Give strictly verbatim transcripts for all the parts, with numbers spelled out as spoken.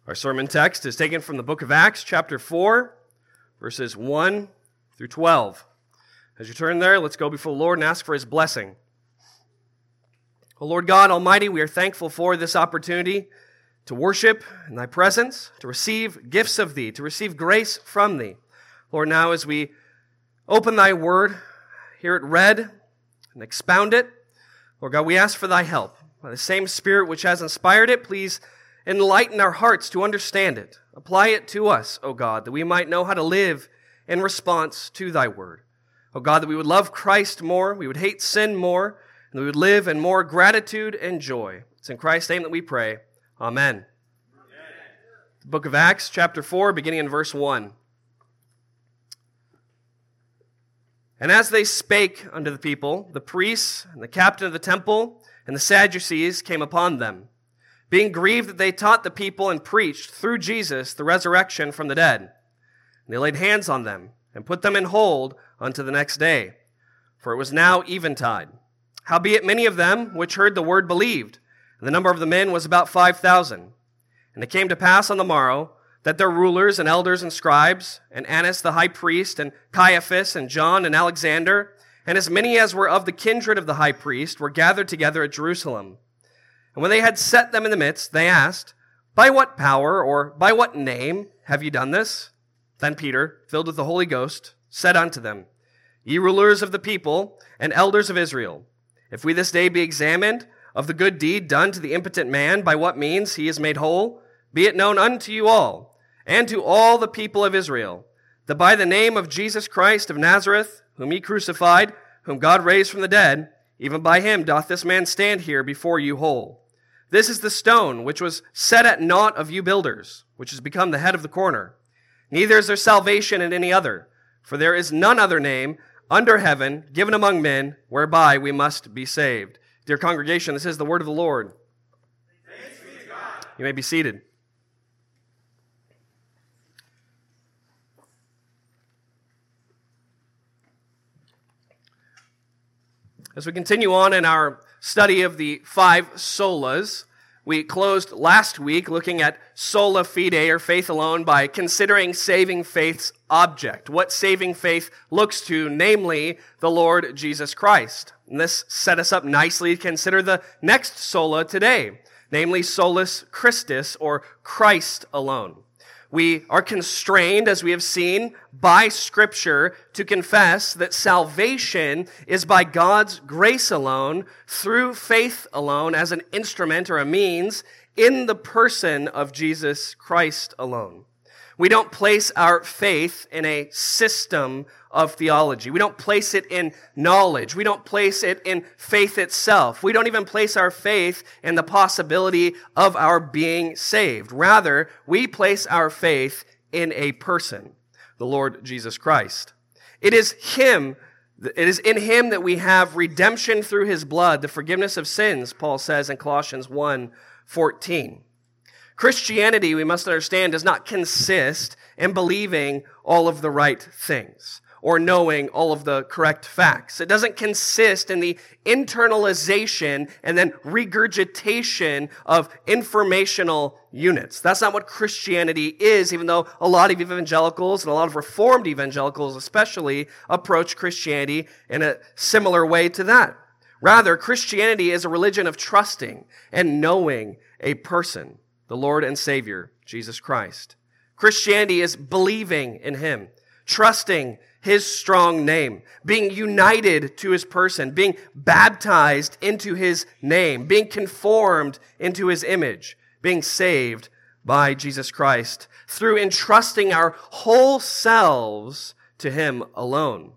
Our sermon text is taken from the book of Acts, chapter four, verses one through twelve. As you turn there, let's go before the Lord and ask for His blessing. O Lord God Almighty, we are thankful for this opportunity to worship in Thy presence, to receive gifts of Thee, to receive grace from Thee. Lord, now as we open Thy word, hear it read, and expound it, Lord God, we ask for Thy help. By the same Spirit which has inspired it, please enlighten our hearts to understand it. Apply it to us, O God, that we might know how to live in response to Thy word. O God, that we would love Christ more, we would hate sin more, and we would live in more gratitude and joy. It's in Christ's name that we pray. Amen. Amen. The book of Acts, chapter four, beginning in verse one. And as they spake unto the people, the priests and the captain of the temple and the Sadducees came upon them, being grieved that they taught the people and preached through Jesus the resurrection from the dead. And they laid hands on them and put them in hold unto the next day, for it was now eventide. Howbeit many of them which heard the word believed, and the number of the men was about five thousand. And it came to pass on the morrow that their rulers and elders and scribes, and Annas the high priest, and Caiaphas, and John, and Alexander, and as many as were of the kindred of the high priest, were gathered together at Jerusalem. And when they had set them in the midst, they asked, By what power, or by what name have ye done this? Then Peter, filled with the Holy Ghost, said unto them, Ye rulers of the people, and elders of Israel, if we this day be examined of the good deed done to the impotent man, by what means he is made whole, be it known unto you all, and to all the people of Israel, that by the name of Jesus Christ of Nazareth, whom ye crucified, whom God raised from the dead, even by him doth this man stand here before you whole. This is the stone which was set at naught of you builders, which has become the head of the corner. Neither is there salvation in any other, for there is none other name under heaven given among men whereby we must be saved. Dear congregation, this is the word of the Lord. Thanks be to God. You may be seated. As we continue on in our study of the five solas, we closed last week looking at sola fide, or faith alone, by considering saving faith's object, what saving faith looks to, namely the Lord Jesus Christ. And this set us up nicely to consider the next sola today, namely solus Christus, or Christ alone. We are constrained, as we have seen, by Scripture to confess that salvation is by God's grace alone, through faith alone, as an instrument or a means, in the person of Jesus Christ alone. We don't place our faith in a system of theology. We don't place it in knowledge. We don't place it in faith itself. We don't even place our faith in the possibility of our being saved. Rather, we place our faith in a person, the Lord Jesus Christ. It is Him, it is in Him that we have redemption through His blood, the forgiveness of sins, Paul says in Colossians one fourteen. Christianity, we must understand, does not consist in believing all of the right things or knowing all of the correct facts. It doesn't consist in the internalization and then regurgitation of informational units. That's not what Christianity is, even though a lot of evangelicals and a lot of Reformed evangelicals especially approach Christianity in a similar way to that. Rather, Christianity is a religion of trusting and knowing a person, the Lord and Savior, Jesus Christ. Christianity is believing in Him, trusting His strong name, being united to His person, being baptized into His name, being conformed into His image, being saved by Jesus Christ through entrusting our whole selves to Him alone.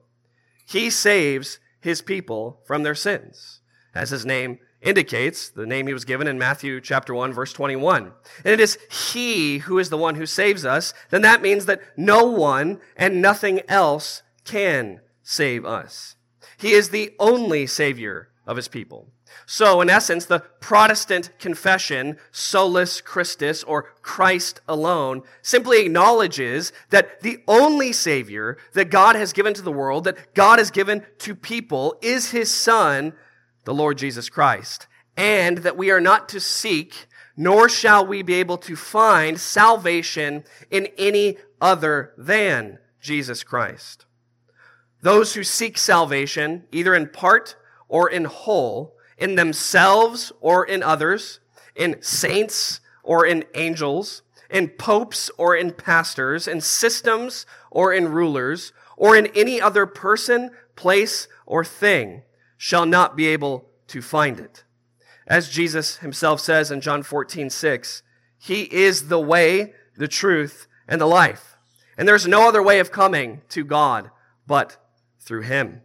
He saves His people from their sins, as His name indicates, the name He was given in Matthew chapter one, verse twenty-one. And it is He who is the one who saves us. Then that means that no one and nothing else can save us. He is the only Savior of His people. So, in essence, the Protestant confession, solus Christus, or Christ alone, simply acknowledges that the only Savior that God has given to the world, that God has given to people, is His Son, the Lord Jesus Christ, and that we are not to seek nor shall we be able to find salvation in any other than Jesus Christ. Those who seek salvation, either in part or in whole, in themselves or in others, in saints or in angels, in popes or in pastors, in systems or in rulers, or in any other person, place, or thing, shall not be able to find it. As Jesus himself says in John fourteen six, he is the way, the truth, and the life. And there's no other way of coming to God but through him.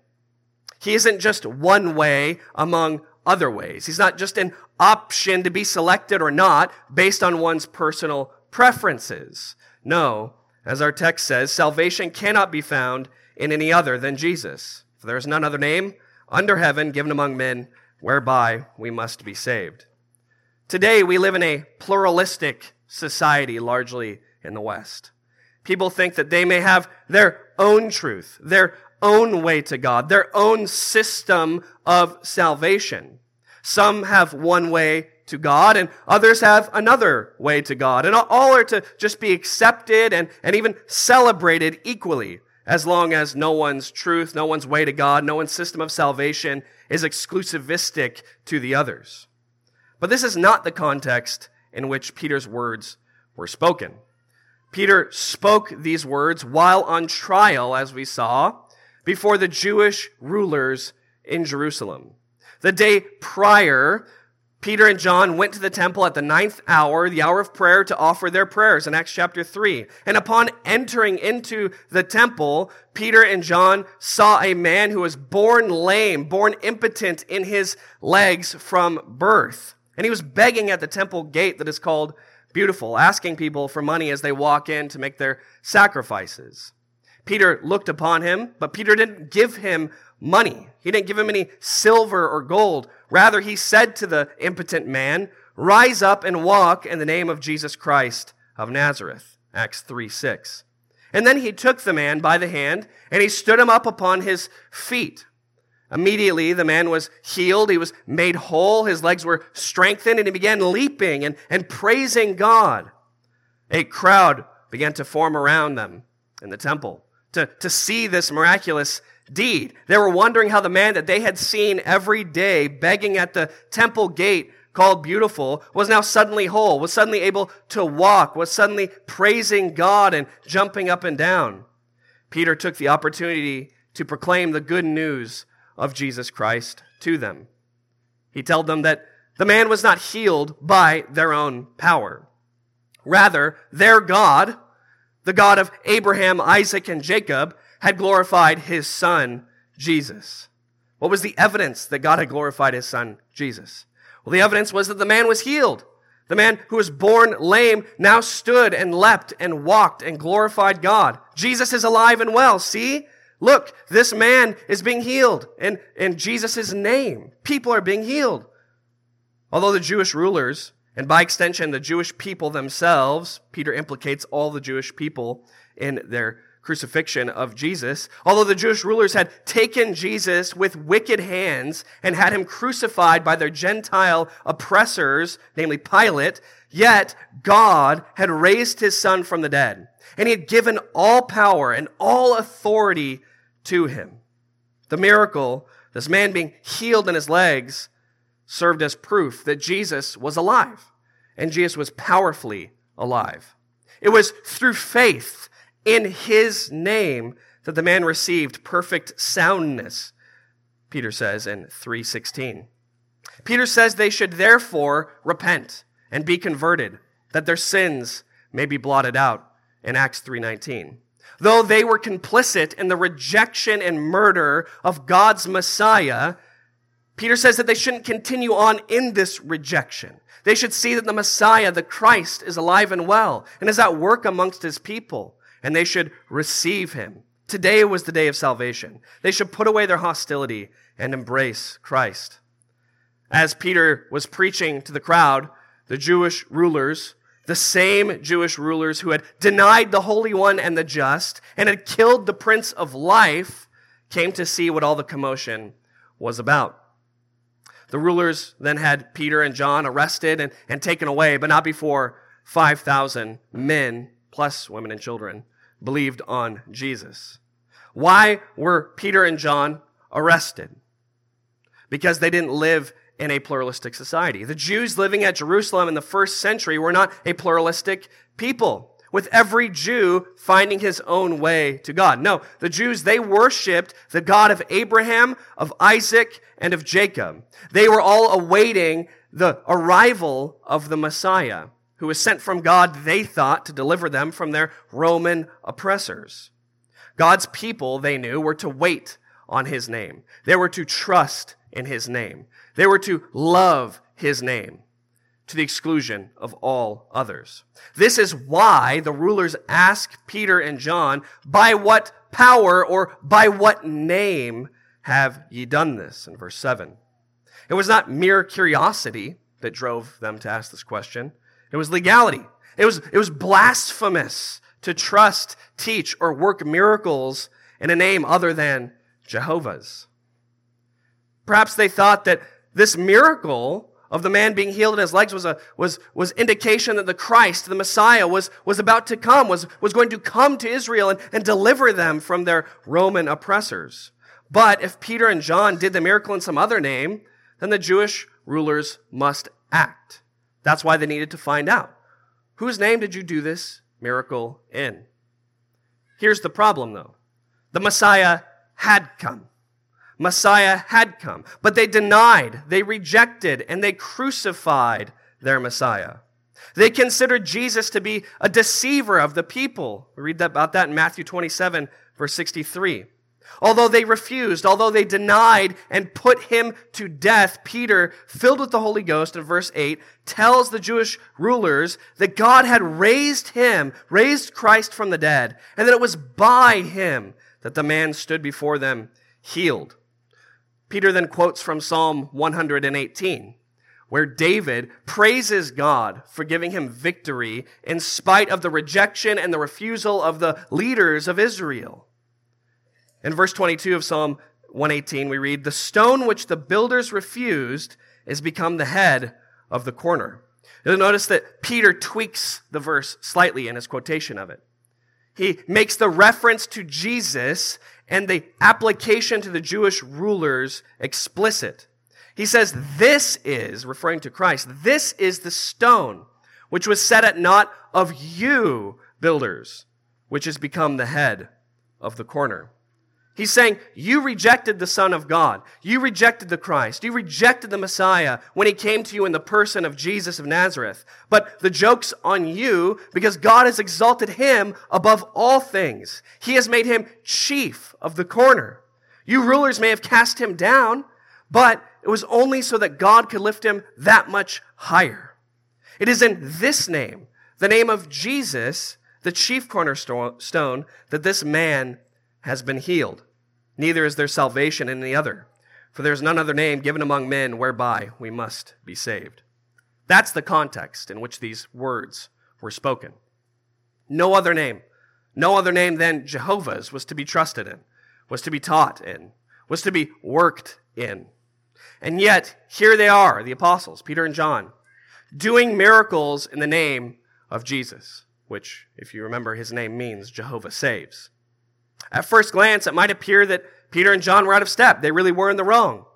He isn't just one way among other ways. He's not just an option to be selected or not based on one's personal preferences. No, as our text says, salvation cannot be found in any other than Jesus. For there is none other name under heaven given among men whereby we must be saved. Today we live in a pluralistic society, largely in the West. People think that they may have their own truth, their own way to God, their own system of salvation. Some have one way to God, and others have another way to God. And all are to just be accepted and, and even celebrated equally, as long as no one's truth, no one's way to God, no one's system of salvation is exclusivistic to the others. But this is not the context in which Peter's words were spoken. Peter spoke these words while on trial, as we saw, before the Jewish rulers in Jerusalem. The day prior, Peter and John went to the temple at the ninth hour, the hour of prayer, to offer their prayers in Acts chapter three. And upon entering into the temple, Peter and John saw a man who was born lame, born impotent in his legs from birth. And he was begging at the temple gate that is called Beautiful, asking people for money as they walk in to make their sacrifices. Peter looked upon him, but Peter didn't give him money. He didn't give him any silver or gold. Rather, he said to the impotent man, "Rise up and walk in the name of Jesus Christ of Nazareth." Acts three six. And then he took the man by the hand, and he stood him up upon his feet. Immediately, the man was healed. He was made whole. His legs were strengthened, and he began leaping and, and praising God. A crowd began to form around them in the temple to, to see this miraculous deed. They were wondering how the man that they had seen every day begging at the temple gate called Beautiful was now suddenly whole, was suddenly able to walk, was suddenly praising God and jumping up and down. Peter took the opportunity to proclaim the good news of Jesus Christ to them. He told them that the man was not healed by their own power. Rather, their God, the God of Abraham, Isaac, and Jacob, had glorified his son, Jesus. What was the evidence that God had glorified his son, Jesus? Well, the evidence was that the man was healed. The man who was born lame now stood and leapt and walked and glorified God. Jesus is alive and well. See? Look, this man is being healed in, in Jesus' name. People are being healed. Although the Jewish rulers, and by extension the Jewish people themselves, Peter implicates all the Jewish people in their crucifixion of Jesus, although the Jewish rulers had taken Jesus with wicked hands and had him crucified by their Gentile oppressors, namely Pilate, yet God had raised his son from the dead, and he had given all power and all authority to him. The miracle, this man being healed in his legs, served as proof that Jesus was alive, and Jesus was powerfully alive. It was through faith in his name that the man received perfect soundness, Peter says in three sixteen. Peter says they should therefore repent and be converted, that their sins may be blotted out in Acts three nineteen. Though they were complicit in the rejection and murder of God's Messiah, Peter says that they shouldn't continue on in this rejection. They should see that the Messiah, the Christ, is alive and well and is at work amongst his people, and they should receive him. Today was the day of salvation. They should put away their hostility and embrace Christ. As Peter was preaching to the crowd, the Jewish rulers, the same Jewish rulers who had denied the Holy One and the just and had killed the Prince of Life, came to see what all the commotion was about. The rulers then had Peter and John arrested and, and taken away, but not before five thousand men, plus women and children, believed on Jesus. Why were Peter and John arrested? Because they didn't live in a pluralistic society. The Jews living at Jerusalem in the first century were not a pluralistic people, with every Jew finding his own way to God. No, the Jews, they worshiped the God of Abraham, of Isaac, and of Jacob. They were all awaiting the arrival of the Messiah, who was sent from God, they thought, to deliver them from their Roman oppressors. God's people, they knew, were to wait on his name. They were to trust in his name. They were to love his name to the exclusion of all others. This is why the rulers ask Peter and John, by what power or by what name have ye done this? In verse seven. It was not mere curiosity that drove them to ask this question. It was legality. It was, it was blasphemous to trust, teach, or work miracles in a name other than Jehovah's. Perhaps they thought that this miracle of the man being healed in his legs was a was was indication that the Christ, the Messiah, was, was about to come, was, was going to come to Israel and, and deliver them from their Roman oppressors. But if Peter and John did the miracle in some other name, then the Jewish rulers must act. That's why they needed to find out. Whose name did you do this miracle in? Here's the problem, though. The Messiah had come. Messiah had come, but they denied, they rejected, and they crucified their Messiah. They considered Jesus to be a deceiver of the people. We read that, about that in Matthew twenty-seven, verse sixty-three. Although they refused, although they denied and put him to death, Peter, filled with the Holy Ghost, in verse eight, tells the Jewish rulers that God had raised him, raised Christ from the dead, and that it was by him that the man stood before them healed. Peter then quotes from Psalm one eighteen, where David praises God for giving him victory in spite of the rejection and the refusal of the leaders of Israel. In verse twenty-two of Psalm one eighteen, we read, "The stone which the builders refused is become the head of the corner." You'll notice that Peter tweaks the verse slightly in his quotation of it. He makes the reference to Jesus and the application to the Jewish rulers explicit. He says, this is, referring to Christ, this is the stone which was set at naught of you, builders, which has become the head of the corner. He's saying, you rejected the Son of God. You rejected the Christ. You rejected the Messiah when he came to you in the person of Jesus of Nazareth. But the joke's on you because God has exalted him above all things. He has made him chief of the corner. You rulers may have cast him down, but it was only so that God could lift him that much higher. It is in this name, the name of Jesus, the chief cornerstone, that this man has been healed. Neither is there salvation in any other, for there is none other name given among men whereby we must be saved. That's the context in which these words were spoken. No other name, no other name than Jehovah's was to be trusted in, was to be taught in, was to be worked in. And yet, here they are, the apostles, Peter and John, doing miracles in the name of Jesus, which, if you remember, his name means Jehovah saves. At first glance, it might appear that Peter and John were out of step. They really were in the wrong.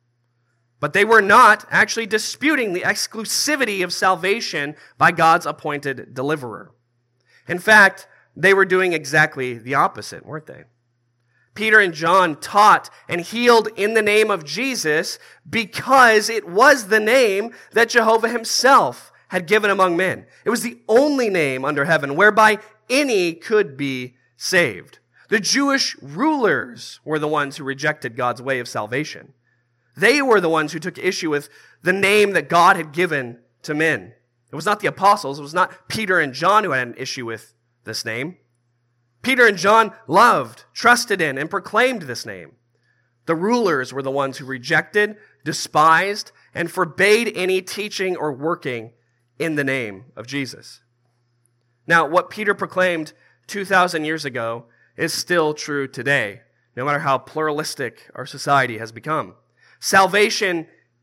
But they were not actually disputing the exclusivity of salvation by God's appointed deliverer. In fact, they were doing exactly the opposite, weren't they? Peter and John taught and healed in the name of Jesus because it was the name that Jehovah himself had given among men. It was the only name under heaven whereby any could be saved. The Jewish rulers were the ones who rejected God's way of salvation. They were the ones who took issue with the name that God had given to men. It was not the apostles. It was not Peter and John who had an issue with this name. Peter and John loved, trusted in, and proclaimed this name. The rulers were the ones who rejected, despised, and forbade any teaching or working in the name of Jesus. Now, what Peter proclaimed two thousand years ago is still true today, no matter how pluralistic our society has become. Salvation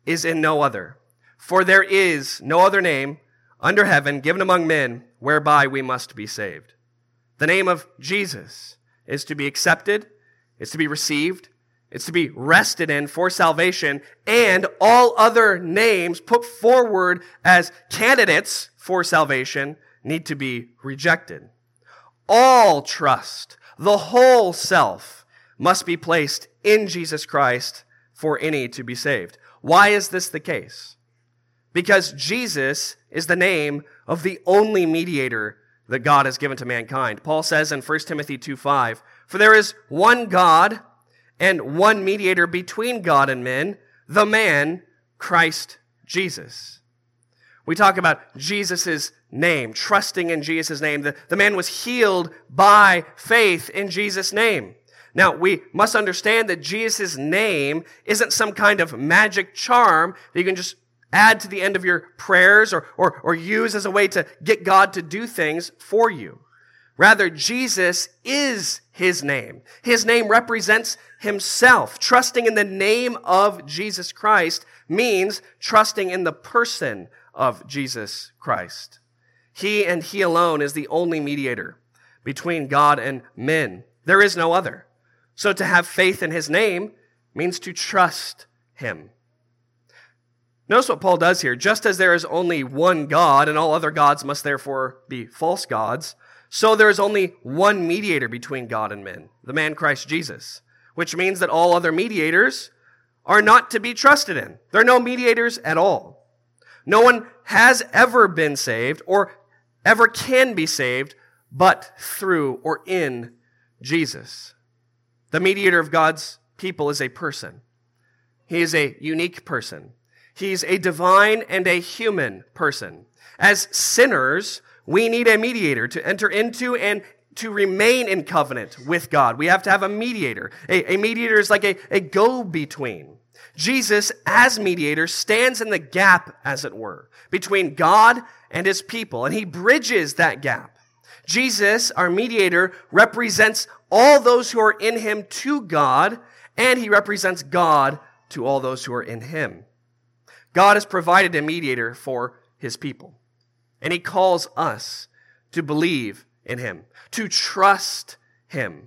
is in no other. For there is no other name under heaven given among men whereby we must be saved. The name of Jesus is to be accepted, it's to be received, it's to be rested in for salvation, and all other names put forward as candidates for salvation need to be rejected. All trust, the whole self, must be placed in Jesus Christ for any to be saved. Why is this the case? Because Jesus is the name of the only mediator that God has given to mankind. Paul says in First Timothy two five, "For there is one God and one mediator between God and men, the man, Christ Jesus." We talk about Jesus' name, trusting in Jesus' name. The, the man was healed by faith in Jesus' name. Now, we must understand that Jesus' name isn't some kind of magic charm that you can just add to the end of your prayers or, or, or use as a way to get God to do things for you. Rather, Jesus is his name. His name represents himself. Trusting in the name of Jesus Christ means trusting in the person of Jesus Christ. He and he alone is the only mediator between God and men. There is no other. So to have faith in his name means to trust him. Notice what Paul does here. Just as there is only one God, and all other gods must therefore be false gods, so there is only one mediator between God and men, the man Christ Jesus, which means that all other mediators are not to be trusted in. There are no mediators at all. No one has ever been saved or ever can be saved but through or in Jesus. The mediator of God's people is a person. He is a unique person. He's a divine and a human person. As sinners, we need a mediator to enter into and to remain in covenant with God. We have to have a mediator. A, a mediator is like a, a go-between. Jesus, as mediator, stands in the gap, as it were, between God and his people, and he bridges that gap. Jesus, our mediator, represents all those who are in him to God, and he represents God to all those who are in him. God has provided a mediator for his people, and he calls us to believe in him, to trust him.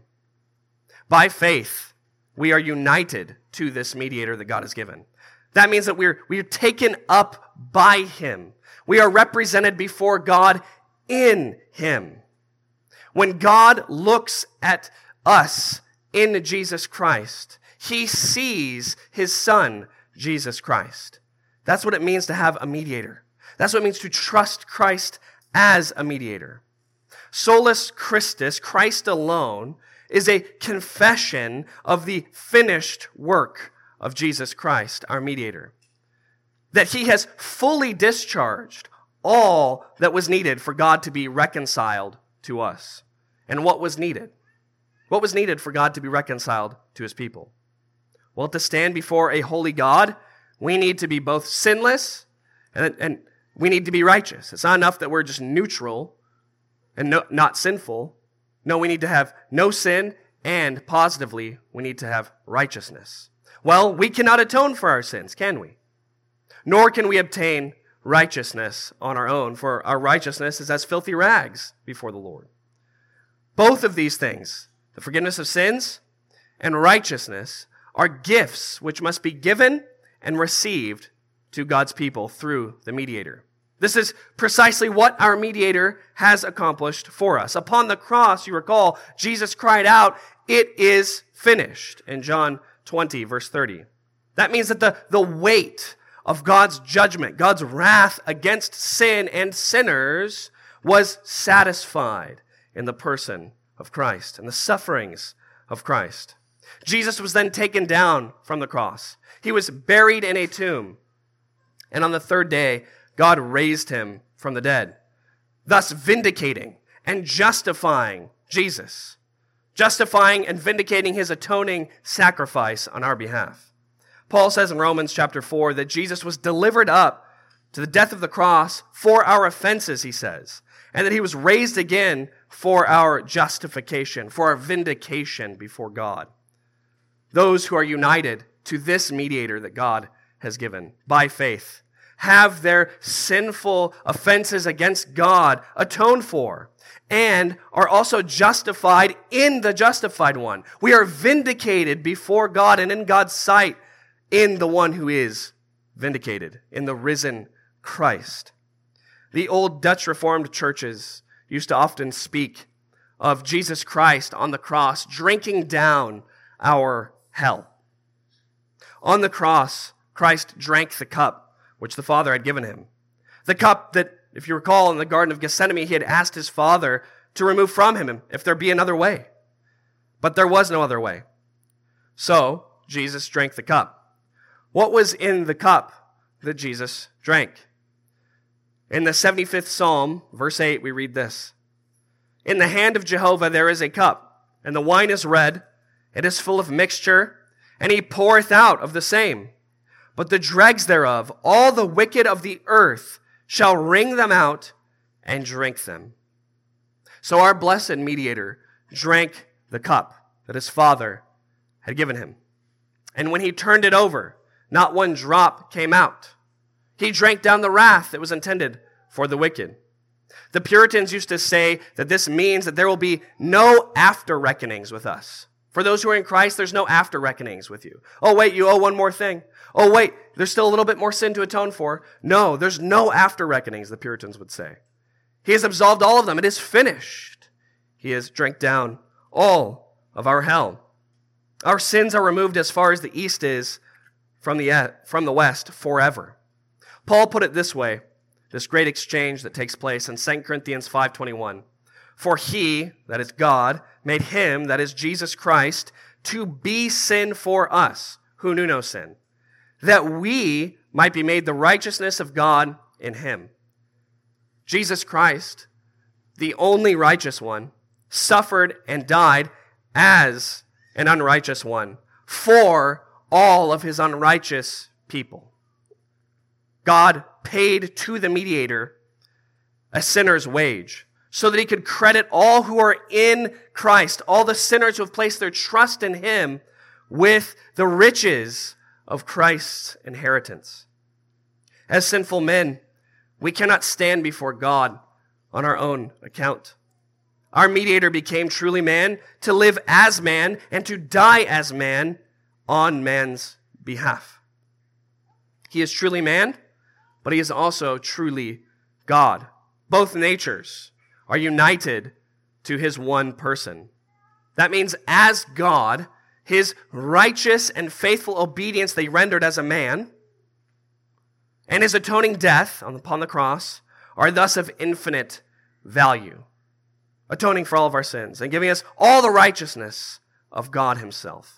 By faith, we are united to this mediator that God has given. That means that we're, we're taken up by him. We are represented before God in him. When God looks at us in Jesus Christ, he sees his son, Jesus Christ. That's what it means to have a mediator. That's what it means to trust Christ as a mediator. Solus Christus, Christ alone, is a confession of the finished work of Jesus Christ, our mediator. That he has fully discharged all that was needed for God to be reconciled to us. And what was needed? What was needed for God to be reconciled to his people? Well, to stand before a holy God, we need to be both sinless and, and we need to be righteous. It's not enough that we're just neutral and no, not sinful. No, we need to have no sin, and positively, we need to have righteousness. Well, we cannot atone for our sins, can we? Nor can we obtain righteousness on our own, for our righteousness is as filthy rags before the Lord. Both of these things, the forgiveness of sins and righteousness, are gifts which must be given and received to God's people through the mediator. This is precisely what our mediator has accomplished for us. Upon the cross, you recall, Jesus cried out, "It is finished," in John twenty, verse thirty. That means that the, the weight of God's judgment, God's wrath against sin and sinners was satisfied in the person of Christ and the sufferings of Christ. Jesus was then taken down from the cross. He was buried in a tomb. And on the third day, God raised him from the dead, thus vindicating and justifying Jesus, justifying and vindicating his atoning sacrifice on our behalf. Paul says in Romans chapter four that Jesus was delivered up to the death of the cross for our offenses, he says, and that he was raised again for our justification, for our vindication before God. Those who are united to this mediator that God has given by faith, have their sinful offenses against God atoned for, and are also justified in the justified one. We are vindicated before God and in God's sight in the one who is vindicated, in the risen Christ. The old Dutch Reformed churches used to often speak of Jesus Christ on the cross drinking down our hell. On the cross, Christ drank the cup which the Father had given him. The cup that, if you recall, in the Garden of Gethsemane, he had asked his Father to remove from him if there be another way. But there was no other way. So, Jesus drank the cup. What was in the cup that Jesus drank? In the seventy-fifth Psalm, verse eight, we read this. In the hand of Jehovah there is a cup, and the wine is red, it is full of mixture, and he poureth out of the same. But the dregs thereof, all the wicked of the earth, shall wring them out and drink them. So our blessed mediator drank the cup that his Father had given him. And when he turned it over, not one drop came out. He drank down the wrath that was intended for the wicked. The Puritans used to say that this means that there will be no after reckonings with us. For those who are in Christ, there's no after reckonings with you. Oh, wait, you owe one more thing. Oh, wait, there's still a little bit more sin to atone for. No, there's no after reckonings, the Puritans would say. He has absolved all of them. It is finished. He has drank down all of our hell. Our sins are removed as far as the east is from the, from the west forever. Paul put it this way, this great exchange that takes place in Second Corinthians five twenty-one. For he, that is God, made him, that is Jesus Christ, to be sin for us, who knew no sin, that we might be made the righteousness of God in him. Jesus Christ, the only righteous one, suffered and died as an unrighteous one for all of his unrighteous people. God paid to the mediator a sinner's wage so that he could credit all who are in Christ, all the sinners who have placed their trust in him, with the riches of Christ's inheritance. As sinful men, we cannot stand before God on our own account. Our mediator became truly man to live as man and to die as man on man's behalf. He is truly man, but he is also truly God. Both natures are united to his one person. That means as God, his righteous and faithful obedience that he rendered as a man, and his atoning death upon the cross are thus of infinite value, atoning for all of our sins and giving us all the righteousness of God himself.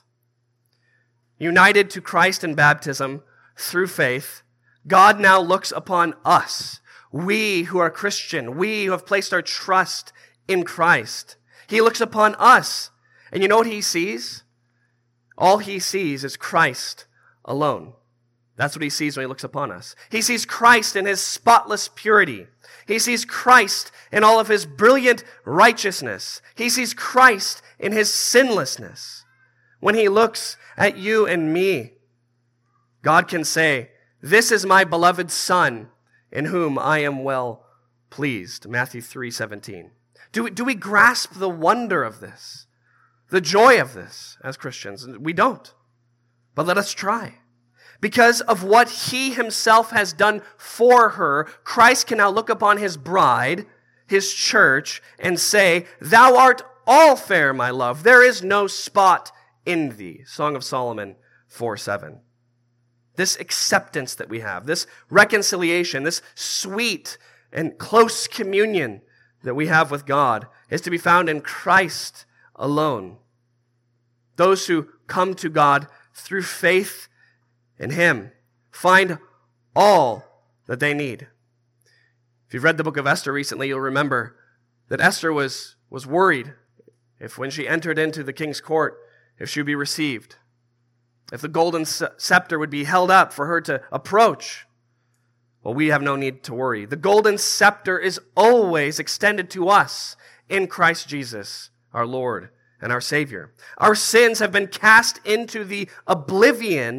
United to Christ in baptism through faith, God now looks upon us, we who are Christian, we who have placed our trust in Christ. He looks upon us, and you know what he sees? All he sees is Christ alone. That's what he sees when he looks upon us. He sees Christ in his spotless purity. He sees Christ in all of his brilliant righteousness. He sees Christ in his sinlessness. When he looks at you and me, God can say, "This is my beloved Son, in whom I am well pleased." Matthew three seventeen. Do we, do we grasp the wonder of this? The joy of this as Christians? We don't. But let us try. Because of what he himself has done for her, Christ can now look upon his bride, his church, and say, "Thou art all fair, my love. There is no spot in thee." Song of Solomon four seven. This acceptance that we have, this reconciliation, this sweet and close communion that we have with God is to be found in Christ alone. Those who come to God through faith in him find all that they need. If you've read the book of Esther recently, you'll remember that Esther was, was worried if when she entered into the king's court, if she would be received, if the golden scepter would be held up for her to approach. Well, we have no need to worry. The golden scepter is always extended to us in Christ Jesus, our Lord and our Savior. Our sins have been cast into the oblivion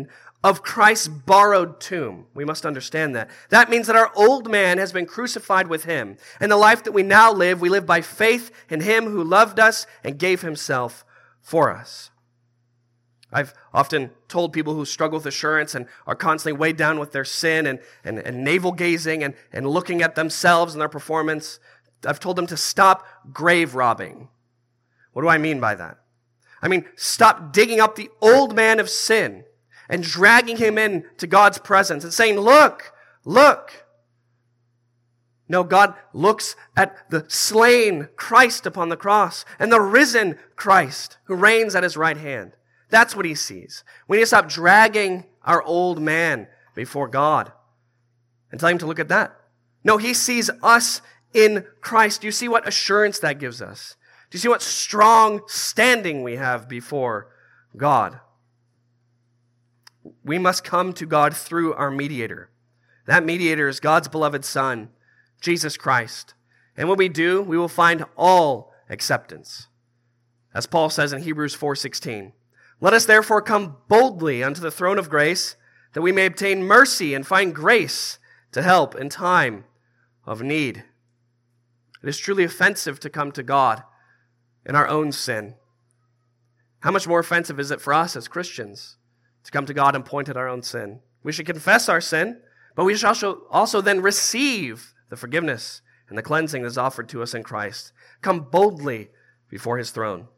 of Christ's borrowed tomb. We must understand that. That means that our old man has been crucified with him. And the life that we now live, we live by faith in him who loved us and gave himself for us. I've often told people who struggle with assurance and are constantly weighed down with their sin and, and, and navel-gazing and, and looking at themselves and their performance, I've told them to stop grave robbing. What do I mean by that? I mean, stop digging up the old man of sin and dragging him in to God's presence and saying, look, look. No, God looks at the slain Christ upon the cross and the risen Christ who reigns at his right hand. That's what he sees. We need to stop dragging our old man before God and tell him to look at that. No, he sees us in Christ. Do you see what assurance that gives us? Do you see what strong standing we have before God? We must come to God through our mediator. That mediator is God's beloved Son, Jesus Christ. And when we do, we will find all acceptance. As Paul says in Hebrews four sixteen, let us therefore come boldly unto the throne of grace, that we may obtain mercy and find grace to help in time of need. It is truly offensive to come to God in our own sin. How much more offensive is it for us as Christians to come to God and point at our own sin? We should confess our sin, but we should also, also then receive the forgiveness and the cleansing that is offered to us in Christ. Come boldly before his throne.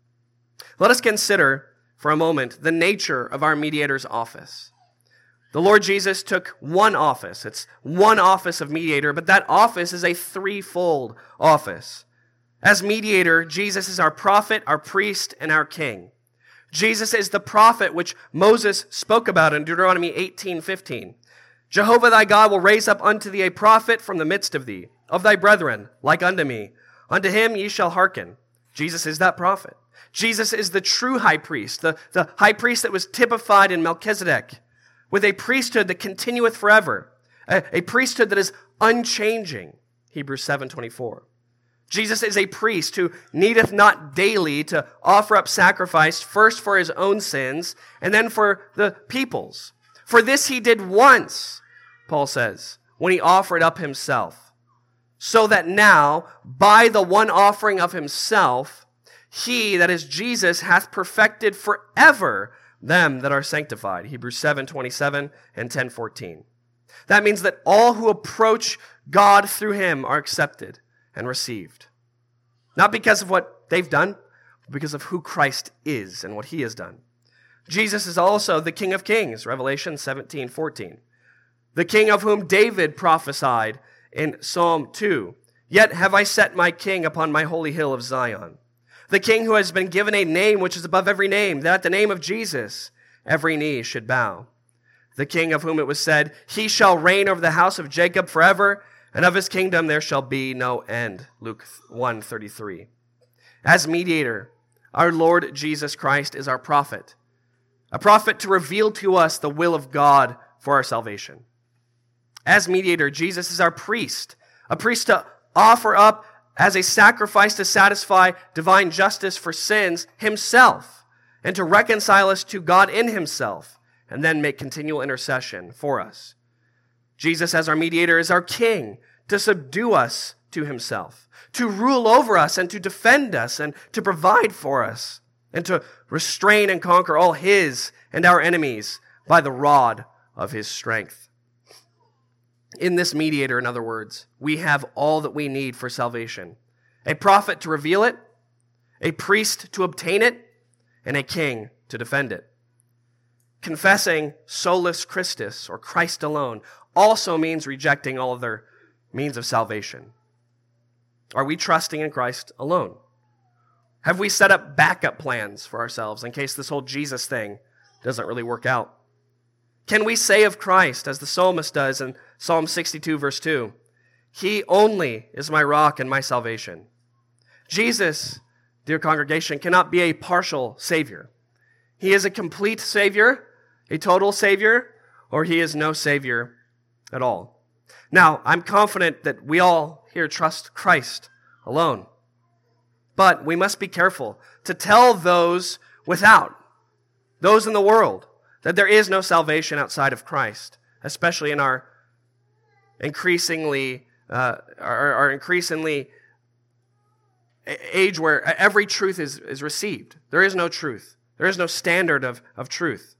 Let us consider for a moment the nature of our mediator's office. The Lord Jesus took one office. It's one office of mediator, but that office is a threefold office. As mediator, Jesus is our prophet, our priest, and our king. Jesus is the prophet which Moses spoke about in Deuteronomy eighteen fifteen. Jehovah thy God will raise up unto thee a prophet from the midst of thee, of thy brethren, like unto me. Unto him ye shall hearken. Jesus is that prophet. Jesus is the true high priest, the, the high priest that was typified in Melchizedek, with a priesthood that continueth forever, a, a priesthood that is unchanging, Hebrews seven twenty-four. Jesus is a priest who needeth not daily to offer up sacrifice, first for his own sins, and then for the people's. For this he did once, Paul says, when he offered up himself, so that now, by the one offering of himself, he, that is Jesus, hath perfected forever them that are sanctified. Hebrews seven twenty-seven and ten fourteen. That means that all who approach God through him are accepted and received. Not because of what they've done, but because of who Christ is and what he has done. Jesus is also the King of Kings, Revelation seventeen fourteen. The King of whom David prophesied in Psalm two. Yet have I set my King upon my holy hill of Zion. The King who has been given a name which is above every name, that at the name of Jesus every knee should bow. The King of whom it was said, he shall reign over the house of Jacob forever, and of his kingdom there shall be no end. Luke one thirty-three. As mediator, our Lord Jesus Christ is our prophet, a prophet to reveal to us the will of God for our salvation. As mediator, Jesus is our priest, a priest to offer up as a sacrifice to satisfy divine justice for sins himself, and to reconcile us to God in himself, and then make continual intercession for us. Jesus, as our mediator, is our king, to subdue us to himself, to rule over us and to defend us and to provide for us, and to restrain and conquer all his and our enemies by the rod of his strength. In this mediator, in other words, we have all that we need for salvation. A prophet to reveal it, a priest to obtain it, and a king to defend it. Confessing solus Christus, or Christ alone, also means rejecting all other means of salvation. Are we trusting in Christ alone? Have we set up backup plans for ourselves in case this whole Jesus thing doesn't really work out? Can we say of Christ, as the psalmist does in Psalm sixty-two, verse two, he only is my rock and my salvation. Jesus, dear congregation, cannot be a partial Savior. He is a complete Savior, a total Savior, or he is no Savior at all. Now, I'm confident that we all here trust Christ alone. But we must be careful to tell those without, those in the world, that there is no salvation outside of Christ, especially in our increasingly, uh, our, our increasingly age where every truth is, is received. There is no truth. There is no standard of, of truth.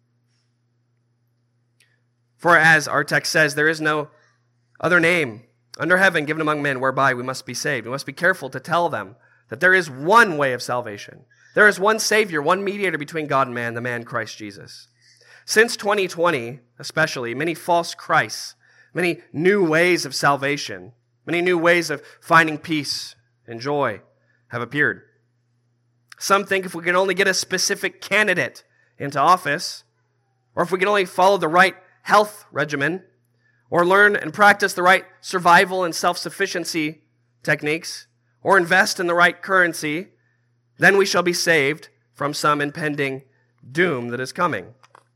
For as our text says, there is no other name under heaven given among men whereby we must be saved. We must be careful to tell them that there is one way of salvation. There is one Savior, one mediator between God and man, the man Christ Jesus. Since twenty twenty, especially, many false Christs, many new ways of salvation, many new ways of finding peace and joy have appeared. Some think if we can only get a specific candidate into office, or if we can only follow the right health regimen, or learn and practice the right survival and self-sufficiency techniques, or invest in the right currency, then we shall be saved from some impending doom that is coming.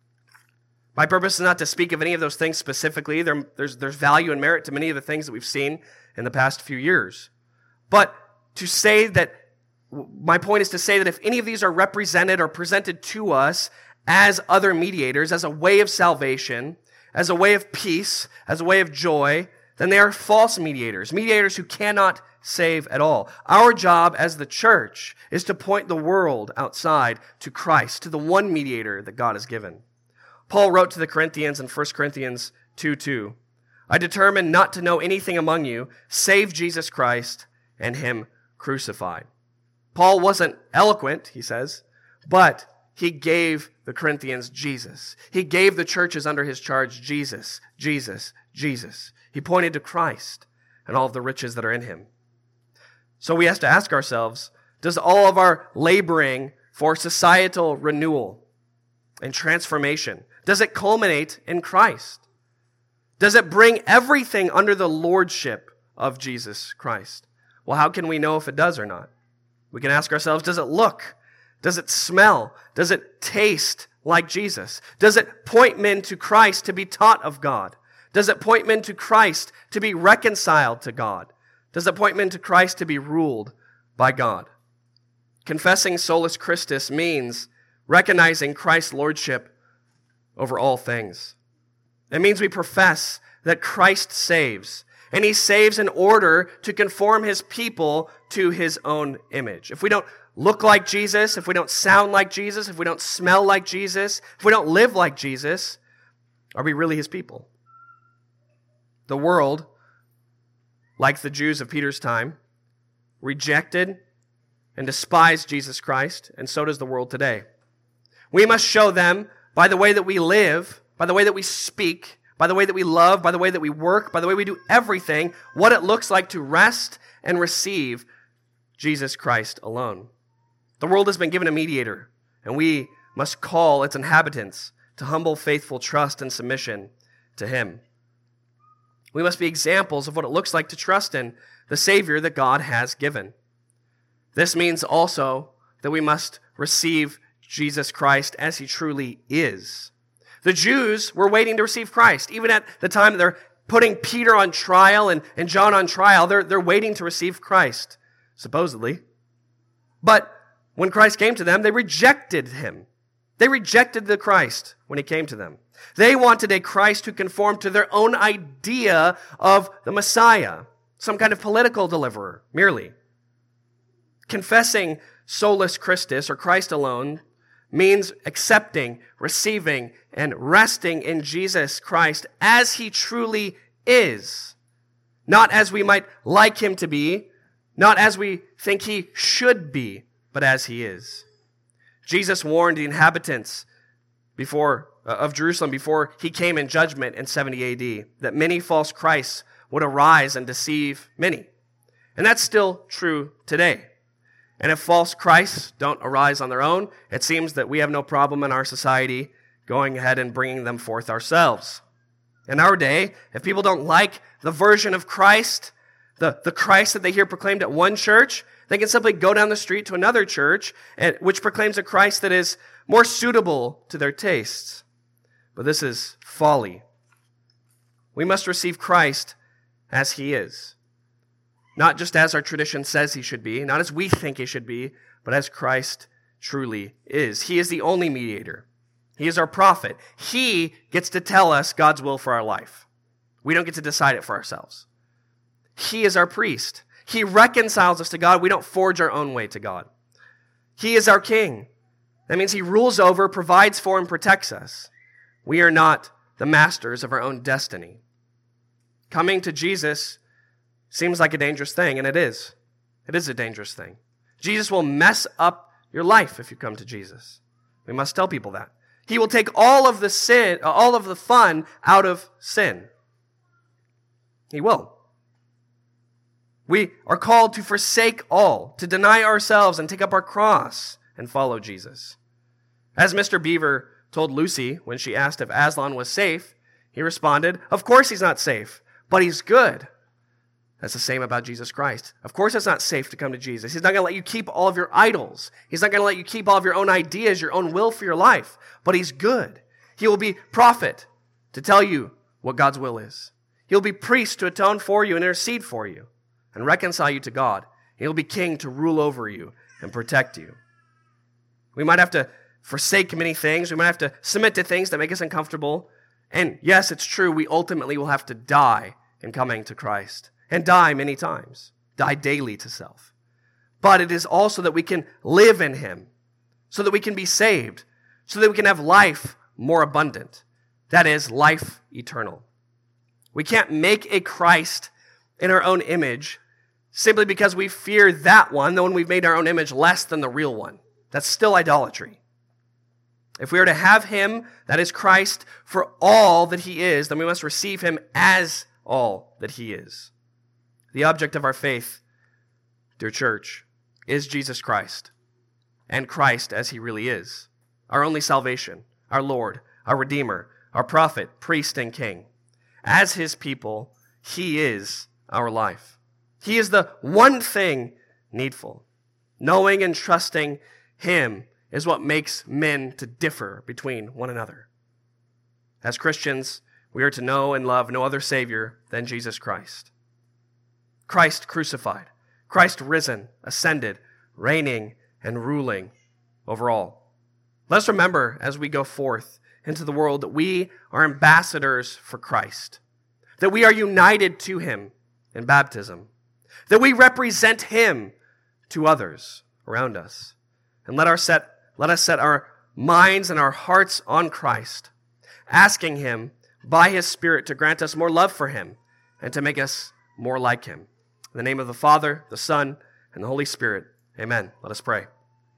My purpose is not to speak of any of those things specifically. There, there's, there's value and merit to many of the things that we've seen in the past few years. But to say that, my point is to say that if any of these are represented or presented to us as other mediators, as a way of salvation, as a way of peace, as a way of joy, then they are false mediators, mediators who cannot save at all. Our job as the church is to point the world outside to Christ, to the one mediator that God has given. Paul wrote to the Corinthians in First Corinthians two two, I determined not to know anything among you save Jesus Christ and Him crucified. Paul wasn't eloquent, he says, but he gave the Corinthians Jesus. He gave the churches under his charge Jesus, Jesus, Jesus. He pointed to Christ and all of the riches that are in Him. So we have to ask ourselves, does all of our laboring for societal renewal and transformation, does it culminate in Christ? Does it bring everything under the lordship of Jesus Christ? Well, how can we know if it does or not? We can ask ourselves, does it look? Does it smell? Does it taste like Jesus? Does it point men to Christ to be taught of God? Does it point men to Christ to be reconciled to God? Does it point men to Christ to be ruled by God? Confessing solus Christus means recognizing Christ's lordship over all things. It means we profess that Christ saves, and He saves in order to conform His people to His own image. If we don't look like Jesus, if we don't sound like Jesus, if we don't smell like Jesus, if we don't live like Jesus, are we really His people? The world, like the Jews of Peter's time, rejected and despised Jesus Christ, and so does the world today. We must show them by the way that we live, by the way that we speak, by the way that we love, by the way that we work, by the way we do everything, what it looks like to rest and receive Jesus Christ alone. The world has been given a mediator, and we must call its inhabitants to humble, faithful trust and submission to Him. We must be examples of what it looks like to trust in the Savior that God has given. This means also that we must receive Jesus Christ as He truly is. The Jews were waiting to receive Christ. Even at the time that they're putting Peter on trial and, and John on trial, they're, they're waiting to receive Christ, supposedly. But when Christ came to them, they rejected Him. They rejected the Christ when He came to them. They wanted a Christ who conformed to their own idea of the Messiah, some kind of political deliverer, merely. Confessing solus Christus, or Christ alone, means accepting, receiving, and resting in Jesus Christ as He truly is. Not as we might like Him to be, not as we think He should be, but as He is. Jesus warned the inhabitants before uh, of Jerusalem before He came in judgment in seventy A D that many false Christs would arise and deceive many. And that's still true today. And if false Christs don't arise on their own, it seems that we have no problem in our society going ahead and bringing them forth ourselves. In our day, if people don't like the version of Christ, the, the Christ that they hear proclaimed at one church, they can simply go down the street to another church, and, which proclaims a Christ that is more suitable to their tastes. But this is folly. We must receive Christ as He is. Not just as our tradition says He should be, not as we think He should be, but as Christ truly is. He is the only mediator. He is our prophet. He gets to tell us God's will for our life. We don't get to decide it for ourselves. He is our priest. He reconciles us to God. We don't forge our own way to God. He is our king. That means he rules over, provides for, and protects us. We are not the masters of our own destiny. Coming to Jesus seems like a dangerous thing, and it is. It is a dangerous thing. Jesus will mess up your life if you come to Jesus. We must tell people that. He will take all of the sin, all of the fun out of sin. He will. We are called to forsake all, to deny ourselves and take up our cross and follow Jesus. As Mister Beaver told Lucy when she asked if Aslan was safe, he responded, "Of course he's not safe, but he's good." That's the same about Jesus Christ. Of course it's not safe to come to Jesus. He's not going to let you keep all of your idols. He's not going to let you keep all of your own ideas, your own will for your life. But he's good. He will be prophet to tell you what God's will is. He'll be priest to atone for you and intercede for you and reconcile you to God. He'll be king to rule over you and protect you. We might have to forsake many things. We might have to submit to things that make us uncomfortable. And yes, it's true, we ultimately will have to die in coming to Christ. And die many times. Die daily to self. But it is also that we can live in him. So that we can be saved. So that we can have life more abundant. That is, life eternal. We can't make a Christ in our own image simply because we fear that one, the one we've made our own image, less than the real one. That's still idolatry. If we are to have him, that is Christ, for all that he is, then we must receive him as all that he is. The object of our faith, dear church, is Jesus Christ, and Christ as he really is, our only salvation, our Lord, our Redeemer, our prophet, priest, and king. As his people, he is our life. He is the one thing needful. Knowing and trusting him is what makes men to differ between one another. As Christians, we are to know and love no other Savior than Jesus Christ. Christ crucified, Christ risen, ascended, reigning and ruling over all. Let's remember as we go forth into the world that we are ambassadors for Christ, that we are united to him in baptism, that we represent him to others around us. And let our set, let us set our minds and our hearts on Christ, asking him by his Spirit to grant us more love for him and to make us more like him. In the name of the Father, the Son, and the Holy Spirit, amen. Let us pray.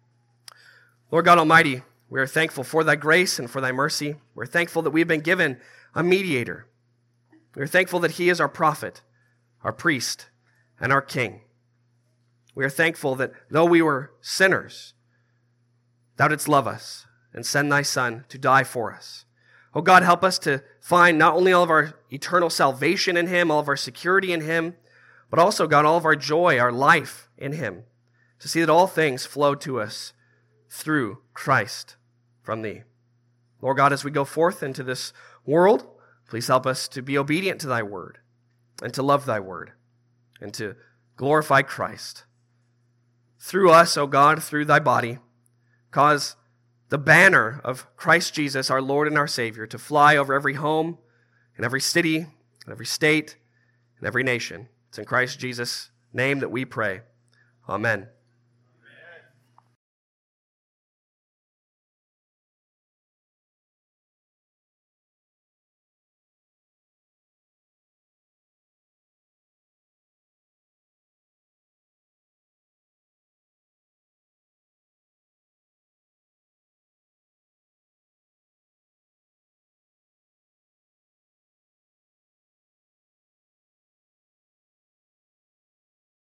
Lord God Almighty, we are thankful for thy grace and for thy mercy. We're thankful that we have been given a mediator. We are thankful that he is our prophet, our priest, and our king. We are thankful that though we were sinners, thou didst love us and send thy Son to die for us. Oh God, help us to find not only all of our eternal salvation in him, all of our security in him, but also, God, all of our joy, our life in him, to see that all things flow to us through Christ from thee. Lord God, as we go forth into this world, please help us to be obedient to thy word and to love thy word and to glorify Christ. Through us, O God, through thy body, cause the banner of Christ Jesus, our Lord and our Savior, to fly over every home and every city and every state and every nation. It's in Christ Jesus' name that we pray. Amen.